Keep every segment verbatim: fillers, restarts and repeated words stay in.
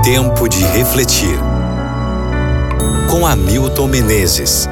Tempo de refletir. Com Hamilton Menezes.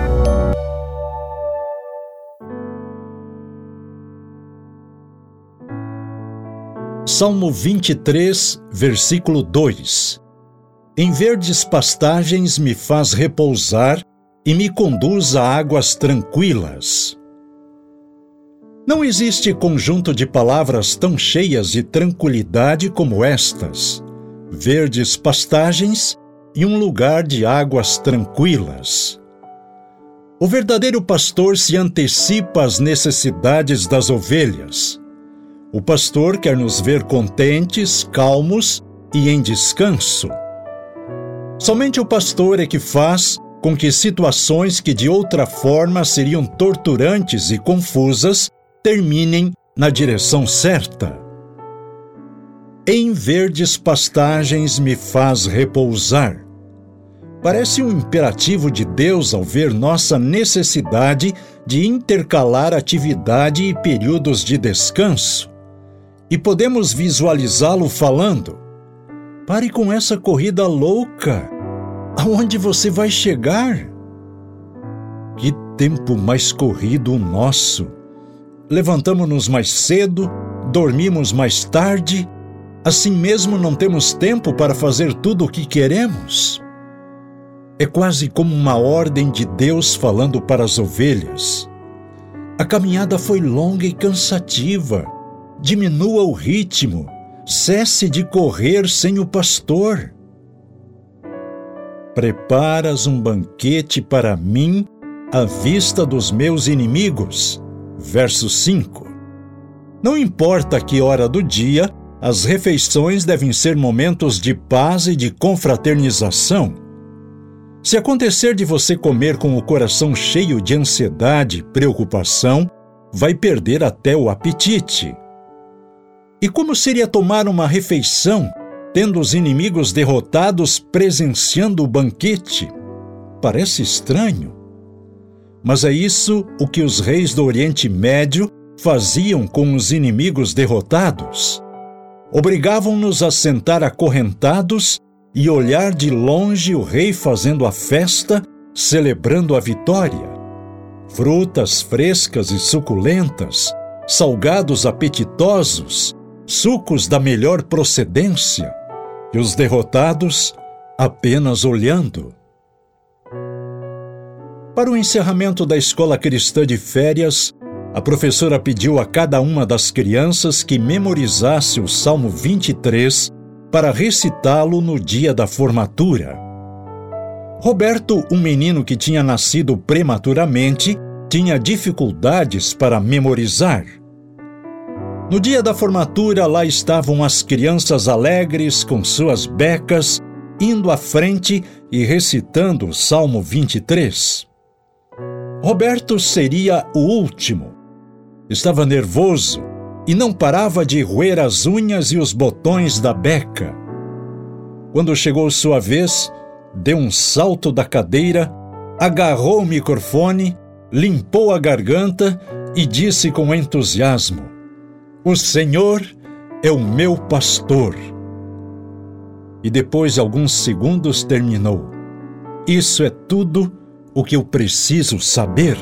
Salmo vinte e três, versículo dois. Em verdes pastagens me faz repousar e me conduz a águas tranquilas. Não existe conjunto de palavras tão cheias de tranquilidade como estas: verdes pastagens e um lugar de águas tranquilas. O verdadeiro pastor se antecipa às necessidades das ovelhas. O pastor quer nos ver contentes, calmos e em descanso. Somente o pastor é que faz com que situações que de outra forma seriam torturantes e confusas terminem na direção certa. Em verdes pastagens me faz repousar. Parece um imperativo de Deus ao ver nossa necessidade de intercalar atividade e períodos de descanso. E podemos visualizá-lo falando: pare com essa corrida louca. Aonde você vai chegar? Que tempo mais corrido o nosso! Levantamo-nos mais cedo, dormimos mais tarde, assim mesmo não temos tempo para fazer tudo o que queremos. É quase como uma ordem de Deus falando para as ovelhas. A caminhada foi longa e cansativa. Diminua o ritmo, cesse de correr sem o pastor. Preparas um banquete para mim à vista dos meus inimigos. Verso cinco. Não importa que hora do dia, as refeições devem ser momentos de paz e de confraternização. Se acontecer de você comer com o coração cheio de ansiedade e preocupação, vai perder até o apetite. E como seria tomar uma refeição, tendo os inimigos derrotados presenciando o banquete? Parece estranho. Mas é isso o que os reis do Oriente Médio faziam com os inimigos derrotados. Obrigavam-nos a sentar acorrentados e olhar de longe o rei fazendo a festa, celebrando a vitória. Frutas frescas e suculentas, salgados apetitosos, sucos da melhor procedência, e os derrotados apenas olhando. Para o encerramento da escola cristã de férias, a professora pediu a cada uma das crianças que memorizasse o Salmo vinte e três para recitá-lo no dia da formatura. Roberto, um menino que tinha nascido prematuramente, tinha dificuldades para memorizar. No dia da formatura, lá estavam as crianças alegres com suas becas, indo à frente e recitando o Salmo vinte e três. Roberto seria o último. Estava nervoso e não parava de roer as unhas e os botões da beca. Quando chegou sua vez, deu um salto da cadeira, agarrou o microfone, limpou a garganta e disse com entusiasmo: "O Senhor é o meu pastor." E depois de alguns segundos terminou: "Isso é tudo o que eu preciso saber."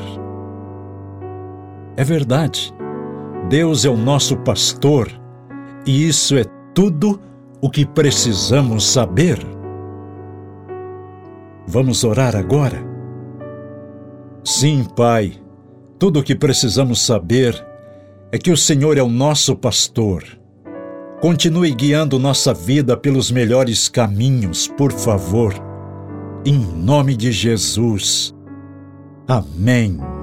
É verdade, Deus é o nosso pastor e isso é tudo o que precisamos saber. Vamos orar agora? Sim, Pai, tudo o que precisamos saber é que o Senhor é o nosso pastor. Continue guiando nossa vida pelos melhores caminhos, por favor. Em nome de Jesus. Amém.